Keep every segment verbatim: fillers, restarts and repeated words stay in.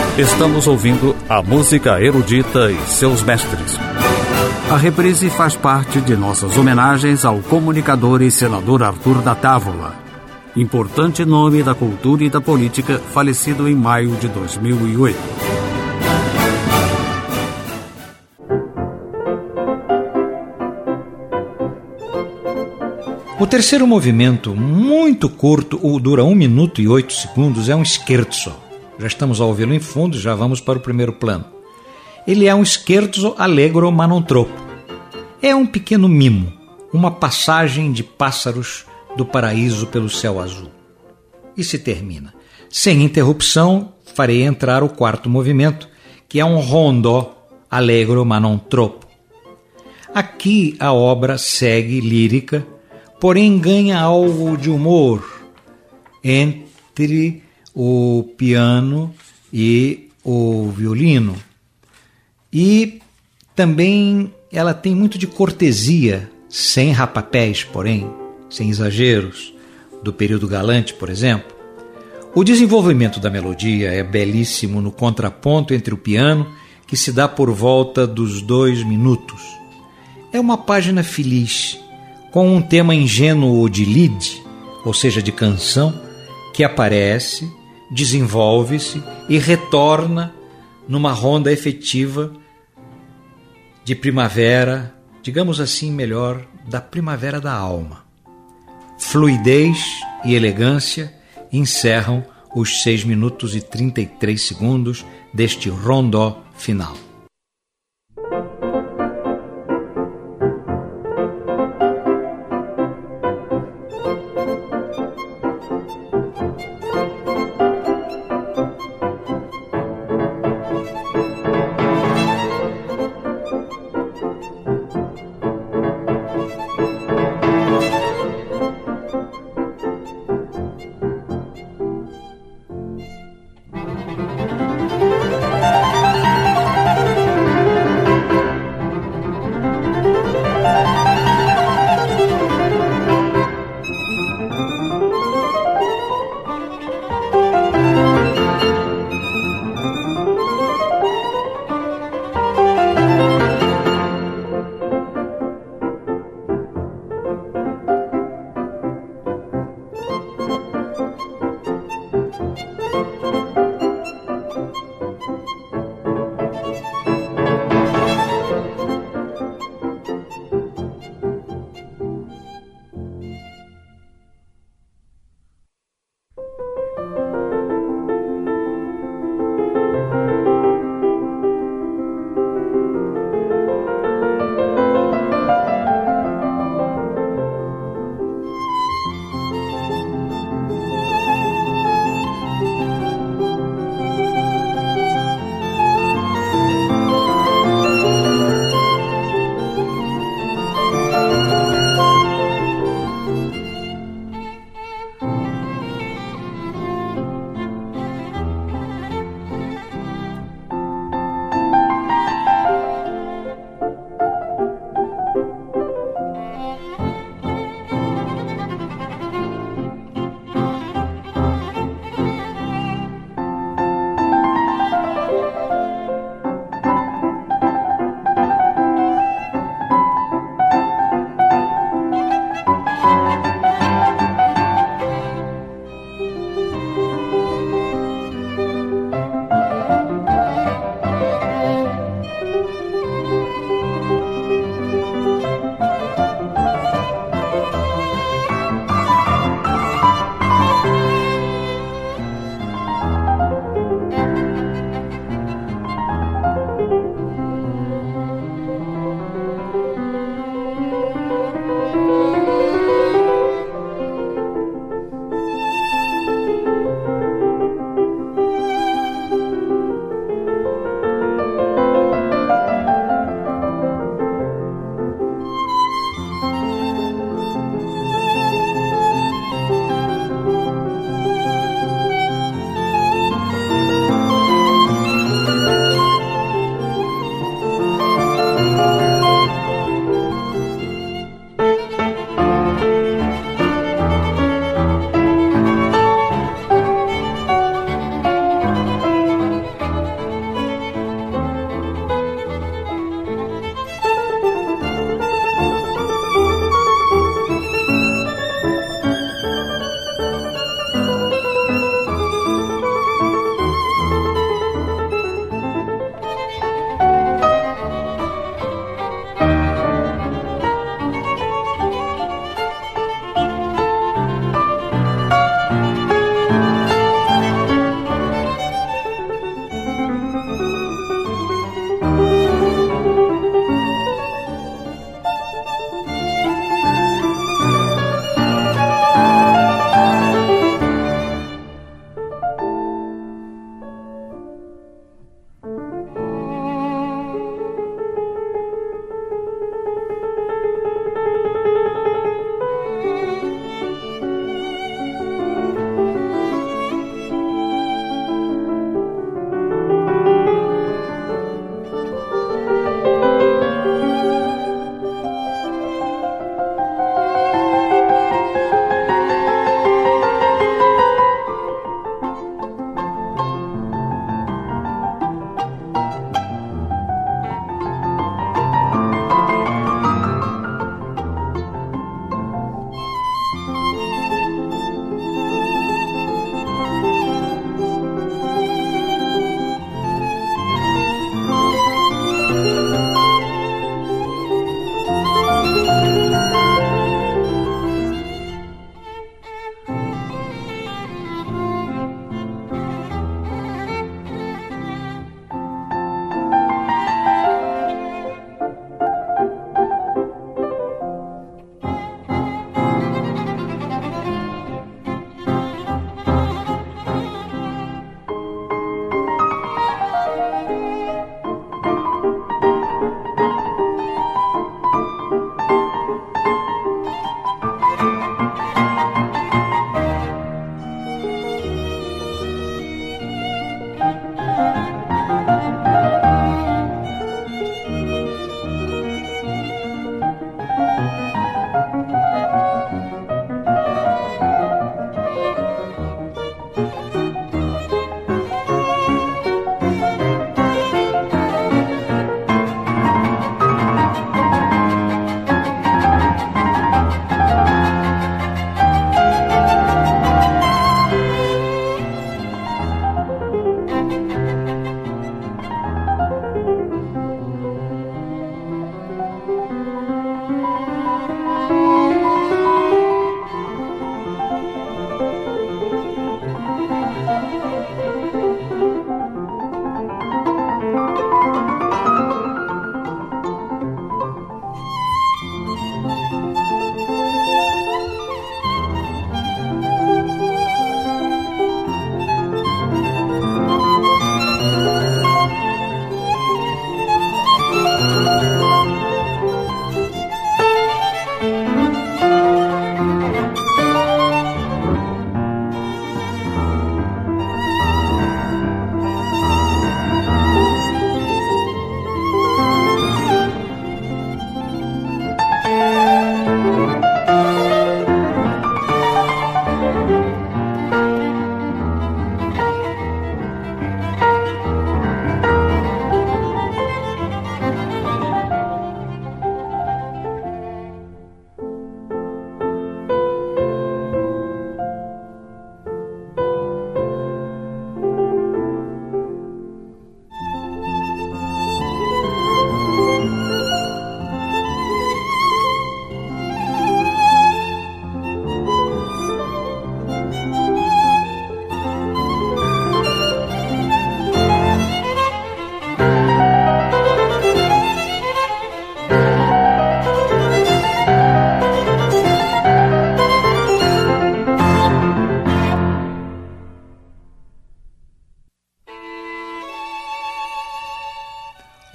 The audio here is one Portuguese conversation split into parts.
Estamos ouvindo a música erudita e seus mestres. A reprise faz parte de nossas homenagens ao comunicador e senador Arthur da Távola, importante nome da cultura e da política, falecido em maio de dois mil e oito. O terceiro movimento, muito curto, dura um minuto e oito segundos, é um scherzo. Já estamos a ouvi-lo em fundo, já vamos para o primeiro plano. Ele é um scherzo allegro ma non troppo. É um pequeno mimo, uma passagem de pássaros do paraíso pelo céu azul. E se termina. Sem interrupção, farei entrar o quarto movimento, que é um rondó allegro ma non troppo. Aqui a obra segue lírica, porém ganha algo de humor entre o piano e o violino. E também ela tem muito de cortesia, sem rapapés, porém, sem exageros, do período galante, por exemplo. O desenvolvimento da melodia é belíssimo no contraponto entre o piano, que se dá por volta dos dois minutos. É uma página feliz, com um tema ingênuo de lied, ou seja, de canção, que aparece, desenvolve-se e retorna numa ronda efetiva de primavera, digamos assim melhor, da primavera da alma. Fluidez e elegância encerram os seis minutos e trinta e três segundos deste rondó final.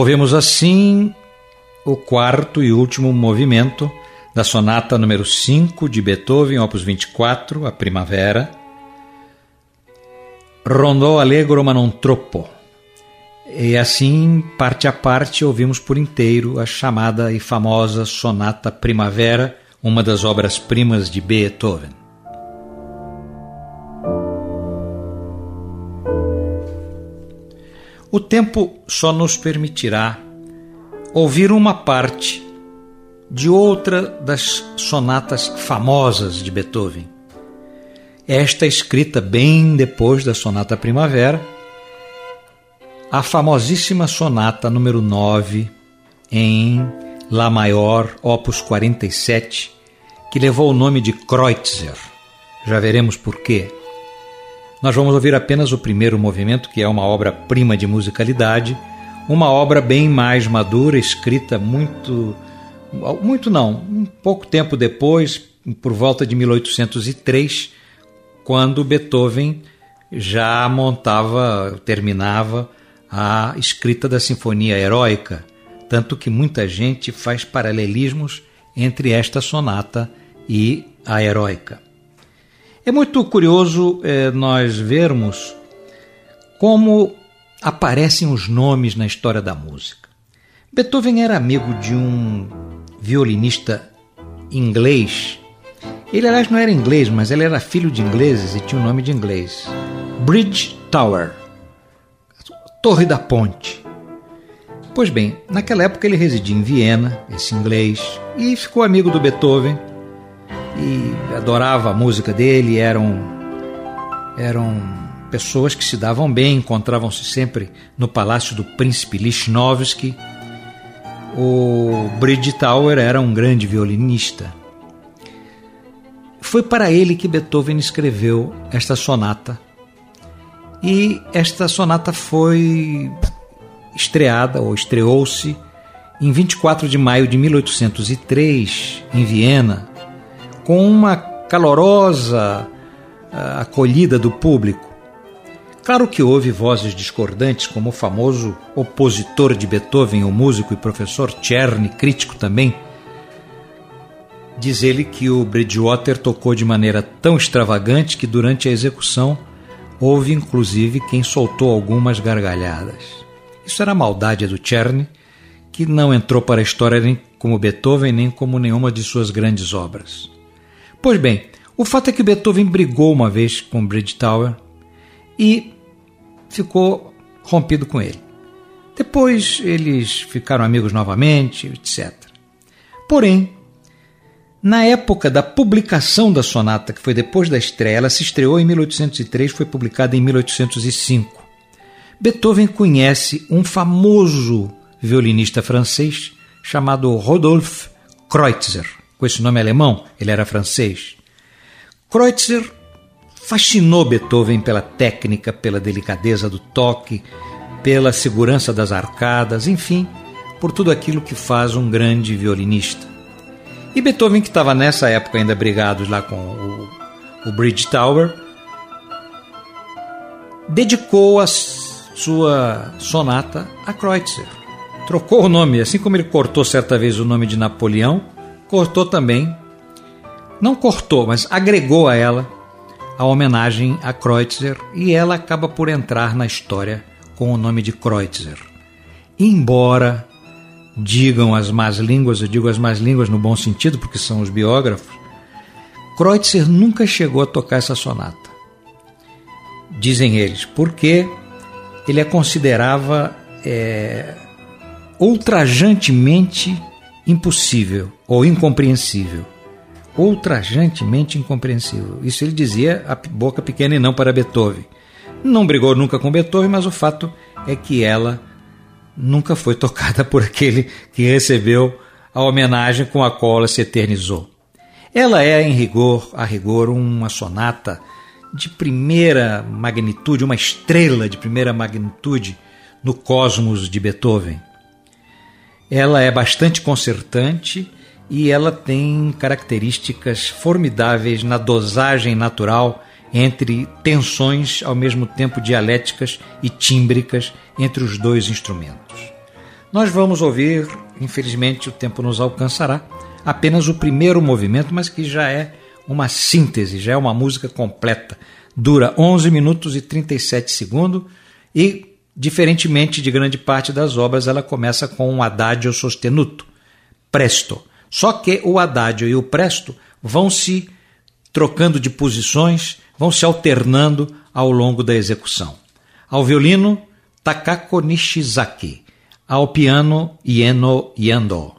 Ouvimos assim o quarto e último movimento da sonata número cinco de Beethoven, opus vinte e quatro, a Primavera. Rondò allegro ma non troppo. E assim, parte a parte, ouvimos por inteiro a chamada e famosa Sonata Primavera, uma das obras-primas de Beethoven. O tempo só nos permitirá ouvir uma parte de outra das sonatas famosas de Beethoven. Esta escrita bem depois da Sonata Primavera, a famosíssima Sonata número nove em Lá maior, opus quarenta e sete, que levou o nome de Kreutzer. Já veremos por quê. Nós vamos ouvir apenas o primeiro movimento, que é uma obra-prima de musicalidade, uma obra bem mais madura, escrita muito, muito não, um pouco tempo depois, por volta de mil oitocentos e três, quando Beethoven já montava, terminava a escrita da Sinfonia Heróica, tanto que muita gente faz paralelismos entre esta sonata e a Heróica. É muito curioso eh, nós vermos como aparecem os nomes na história da música. Beethoven era amigo de um violinista inglês. Ele, aliás, não era inglês, mas ele era filho de ingleses e tinha um nome de inglês. Bridge Tower, Torre da Ponte. Pois bem, naquela época ele residia em Viena, esse inglês, e ficou amigo do Beethoven e adorava a música dele. Eram, eram pessoas que se davam bem, encontravam-se sempre no palácio do príncipe Lichnowsky. O Bridge Tower era um grande violinista. Foi para ele que Beethoven escreveu esta sonata. E esta sonata foi estreada, ou estreou-se, em vinte e quatro de maio de mil oitocentos e três, em Viena, com uma calorosa uh, acolhida do público. Claro que houve vozes discordantes, como o famoso opositor de Beethoven, o músico e professor Czerny, crítico também. Diz ele que o Bridgewater tocou de maneira tão extravagante que durante a execução houve inclusive quem soltou algumas gargalhadas. Isso era a maldade do Czerny, que não entrou para a história nem como Beethoven, nem como nenhuma de suas grandes obras. Pois bem, o fato é que Beethoven brigou uma vez com Bridge Tower e ficou rompido com ele. Depois eles ficaram amigos novamente, etcétera. Porém, na época da publicação da sonata, que foi depois da estreia, ela se estreou em mil oitocentos e três, foi publicada em mil oitocentos e cinco. Beethoven conhece um famoso violinista francês chamado Rodolphe Kreutzer. Com esse nome alemão, ele era francês. Kreutzer fascinou Beethoven pela técnica, pela delicadeza do toque, pela segurança das arcadas, enfim, por tudo aquilo que faz um grande violinista. E Beethoven, que estava nessa época ainda brigados lá com o, o Bridge Tower, dedicou a sua sonata a Kreutzer. Trocou o nome, assim como ele cortou certa vez o nome de Napoleão, cortou também, não cortou, mas agregou a ela a homenagem a Kreutzer, e ela acaba por entrar na história com o nome de Kreutzer. Embora digam as más línguas, eu digo as más línguas no bom sentido, porque são os biógrafos, Kreutzer nunca chegou a tocar essa sonata. Dizem eles, porque ele a considerava é, ultrajantemente impossível ou incompreensível. Ultrajantemente incompreensível. Isso ele dizia a boca pequena e não para Beethoven. Não brigou nunca com Beethoven, mas o fato é que ela nunca foi tocada por aquele que recebeu a homenagem com a qual ela se eternizou. Ela é, em rigor, a rigor, uma sonata de primeira magnitude, uma estrela de primeira magnitude no cosmos de Beethoven. Ela é bastante concertante e ela tem características formidáveis na dosagem natural entre tensões ao mesmo tempo dialéticas e tímbricas entre os dois instrumentos. Nós vamos ouvir, infelizmente o tempo nos alcançará, apenas o primeiro movimento, mas que já é uma síntese, já é uma música completa. Dura onze minutos e trinta e sete segundos e, diferentemente de grande parte das obras, ela começa com um adagio sostenuto, presto. Só que o adagio e o presto vão se trocando de posições, vão se alternando ao longo da execução. Ao violino, Takako Nishizaki. Ao piano, Ieno Yando.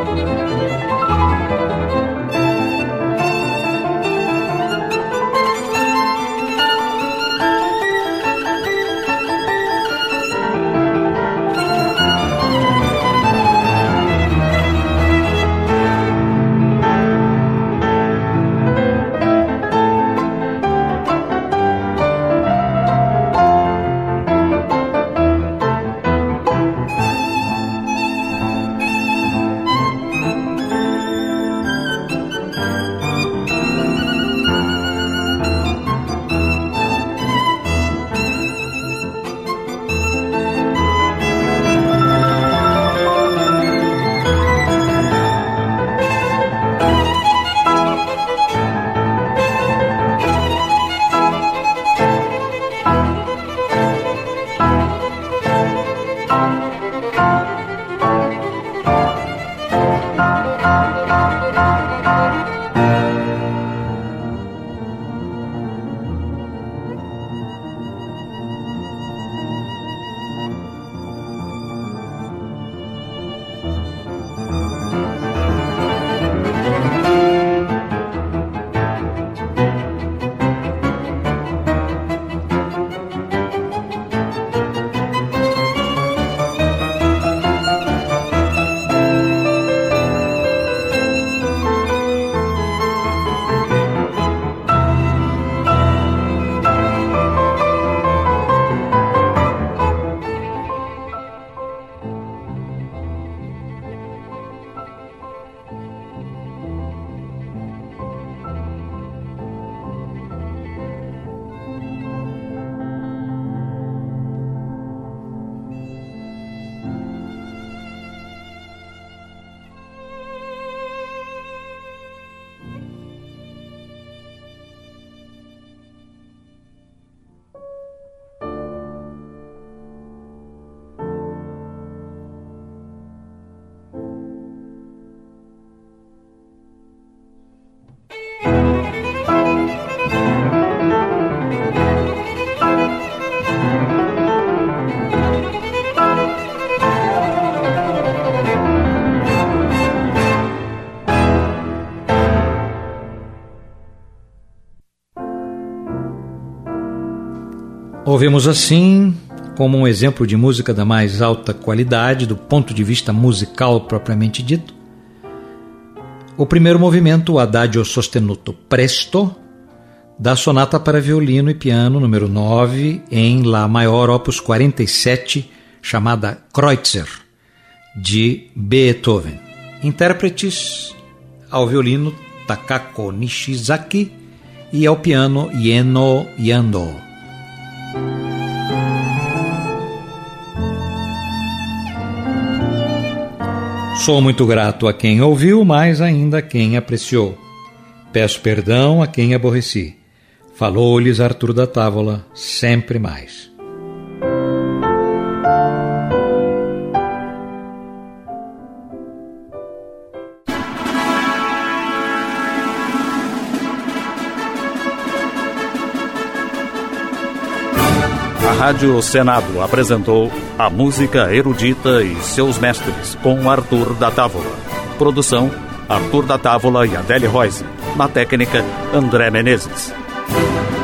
Ouvimos assim, como um exemplo de música da mais alta qualidade do ponto de vista musical propriamente dito, o primeiro movimento, o Adagio sostenuto presto, da sonata para violino e piano número nove, em Lá maior, opus quarenta e sete, chamada Kreutzer, de Beethoven. Intérpretes ao violino Takako Nishizaki e ao piano Ieno Yando. Sou muito grato a quem ouviu, mais ainda a quem apreciou. Peço perdão a quem aborreci. Falou-lhes Arthur da Távola, sempre mais. A Rádio Senado apresentou A Música Erudita e Seus Mestres, com Arthur da Távola. Produção, Arthur da Távola e Adele Roise. Na técnica, André Menezes.